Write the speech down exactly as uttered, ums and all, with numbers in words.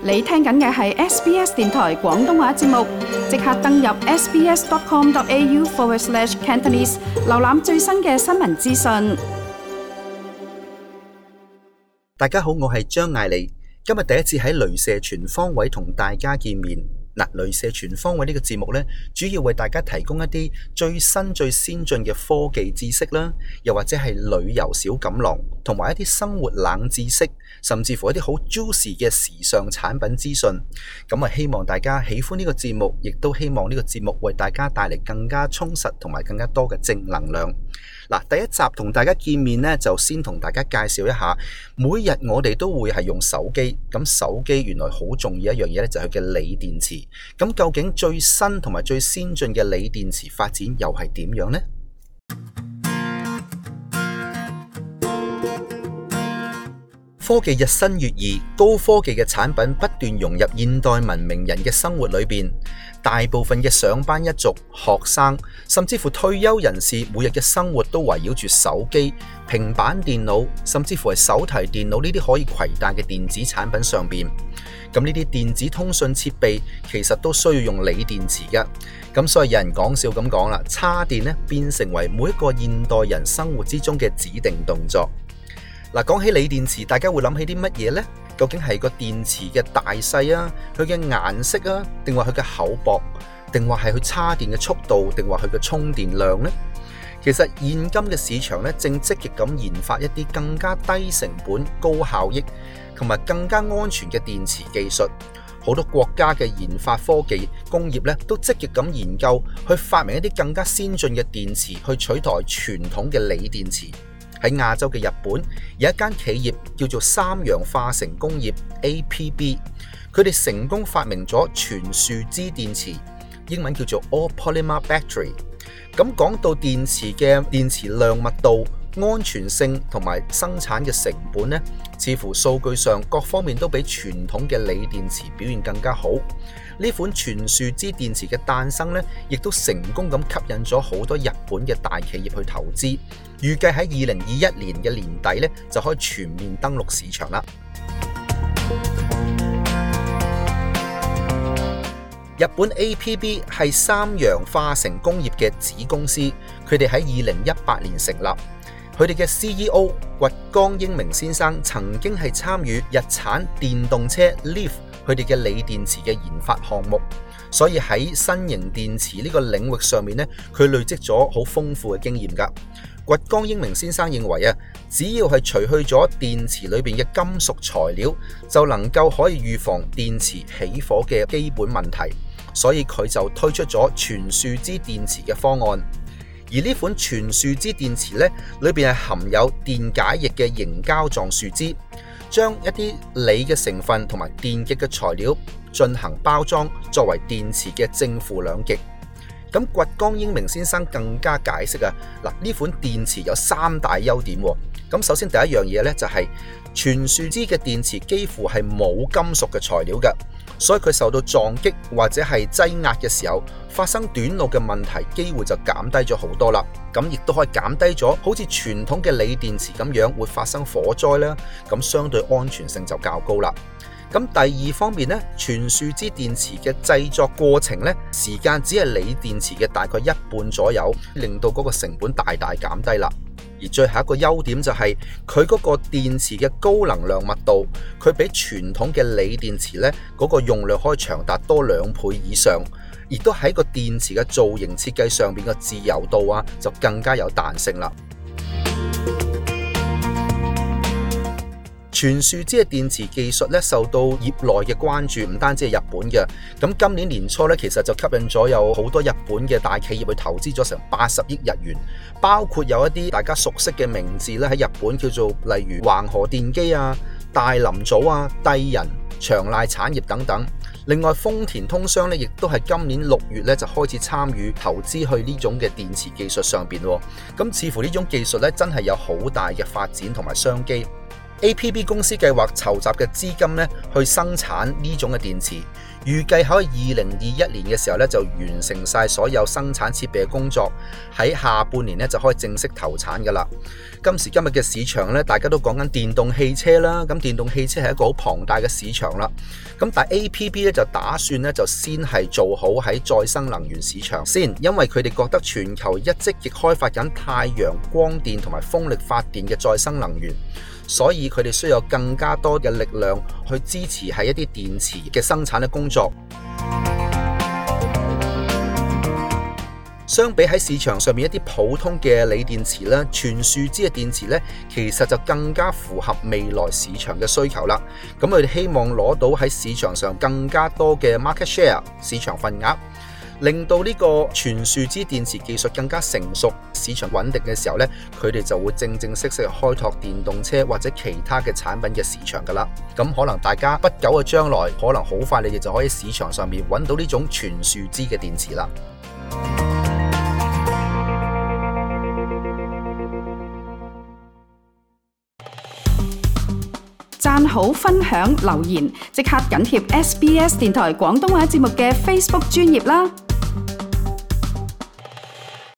你聽緊嘅係 S B S 電台廣東話節目，即刻登入 sbs.com.au forward slash Cantonese， 瀏覽最新嘅新聞資訊。 大家好，我係張艾利，今日第一次喺雷射全方位同大家見面。嗱，雷射全方位呢個節目呢，主要為大家提供一啲最新最先進嘅科技知識啦，又或者係旅遊小錦囊，同埋一啲生活冷知識，甚至乎一啲好 juicy 嘅時尚產品資訊。咁啊，希望大家喜歡呢個節目，亦都希望呢個節目為大家帶嚟更加充實同埋更加多嘅正能量。嗱，第一集同大家見面呢，就先同大家介紹一下，每日我哋都會係用手機，咁手機原來好重要一樣嘢咧，就係佢嘅鋰電池。咁究竟最新同埋最先進嘅鋰電池發展又係點樣呢？科技日新月異，高科技嘅產品不斷融入現代文明人嘅生活裏邊。大部分嘅上班一族、學生，甚至乎退休人士，每日嘅生活都圍繞住手機、平板電腦，甚至乎係手提電腦呢啲可以攜帶嘅電子產品上邊。咁呢啲電子通訊設備其實都需要用鋰電池㗎。咁所以有人講笑咁講啦，叉電咧變成為每一個現代人生活之中嘅指定動作。嗱，講起鋰電池，大家會諗起啲乜嘢呢？究竟係個電池嘅大細啊，佢嘅顏色啊，定話佢嘅厚薄，定話係佢叉電嘅速度，定話佢嘅充電量呢？其實現今嘅市場咧，正積極咁研發一啲更加低成本、高效益同埋更加安全嘅電池技術。好多國家嘅研發科技工業咧，都積極咁研究去發明一啲更加先進嘅電池，去取代傳統嘅鋰電池。喺亞洲嘅日本有一間企業叫做三洋化成工業 A P B， 佢哋成功發明咗全樹脂電池，英文叫做 All Polymer Battery。咁講到電池嘅電池量密度、安全性同埋生產嘅成本呢，似乎數據上各方面都比傳統嘅鋰電池表現更加好。呢款全樹脂電池嘅誕生呢，亦都成功咁吸引咗好多日本嘅大企業去投資。預計喺二零二一年嘅年底呢，就可以全面登陸市場啦。日本 A P B 係三洋化成工業嘅子公司，佢哋喺二零一八年成立。佢哋嘅 C E O 堀江英明先生曾經係參與日產電動車 Leaf 佢哋嘅鋰電池嘅研發項目，所以喺新型電池呢個領域上面呢，佢累積咗好豐富嘅經驗㗎。堀江英明先生認為啊，只要係除去咗電池裏邊嘅金屬材料，就能夠可以預防電池起火嘅基本問題，所以佢就推出咗全樹脂電池嘅方案。而呢款全樹脂電池咧，裏邊係含有電解液嘅凝膠狀樹脂，將一啲鋰嘅成分同埋電極嘅材料進行包裝，作為電池嘅正負兩極。咁堀江英明先生更加解釋啊，嗱，呢款電池有三大優點。咁首先第一樣嘢咧，就係全樹脂嘅電池幾乎係冇金屬嘅材料嘅，所以佢受到撞擊或者係擠壓嘅時候，發生短路嘅問題機會就減低咗好多啦。咁亦都可以減低咗好似傳統嘅鋰電池咁樣會發生火災啦，咁相對安全性就較高啦。咁第二方面咧，全樹脂電池嘅製作過程咧，時間只係鋰電池嘅大概一半左右，令到嗰個成本大大減低啦。而最後一個優點就係佢嗰個電池嘅高能量密度，佢比傳統嘅鋰電池咧嗰個用量可以長達多兩倍以上，亦都喺個電池嘅造型設計上邊嘅自由度啊，就更加有彈性啦。全樹脂嘅電池技術咧受到業內嘅關注，唔單止係日本嘅。咁今年年初咧，其實就吸引咗有好多日本嘅大企業去投資咗成八十億日元，包括有一啲大家熟悉嘅名字咧喺日本叫做例如橫河電機啊、大林組啊、帝人、長瀨產業等等。另外豐田通商咧，亦都係今年六月咧就開始參與投資去呢種嘅電池技術上邊。咁似乎呢種技術咧真係有好大嘅發展同埋商機。 A P B 公司計劃籌集嘅資金咧，去生產呢種嘅電池，預計喺二零二一年嘅時候咧就完成晒所有生產設備嘅工作，喺下半年咧就可以正式投產噶啦。今時今日嘅市場咧，大家都講緊電動汽車啦，咁電動汽車係一個好龐大嘅市場啦。咁但係 A P B 咧就打算咧就先係做好喺再生能源市場先，因為佢哋覺得全球一積極開發緊太陽光電同埋風力發電嘅再生能源。所以佢哋需要更加多嘅力量去支持喺一啲電池嘅生產嘅工作。相比喺市場上面一啲普通嘅鋰電池咧，全樹脂嘅電池咧，其實就更加符合未來市場嘅需求啦。咁佢哋希望攞到喺市場上更加多嘅 market share 市場份額，令到呢個全樹脂電池技術更加成熟、市場穩定嘅時候呢，佢哋就會正正式式開拓電動車或者其他嘅產品嘅市場噶啦。咁可能大家不久嘅將來，可能好快你哋就可以喺市場上面揾到呢種全樹脂嘅電池啦。 讚好、分享、留言，即刻緊貼 S B S 電台廣東話節目嘅 Facebook 專頁啦！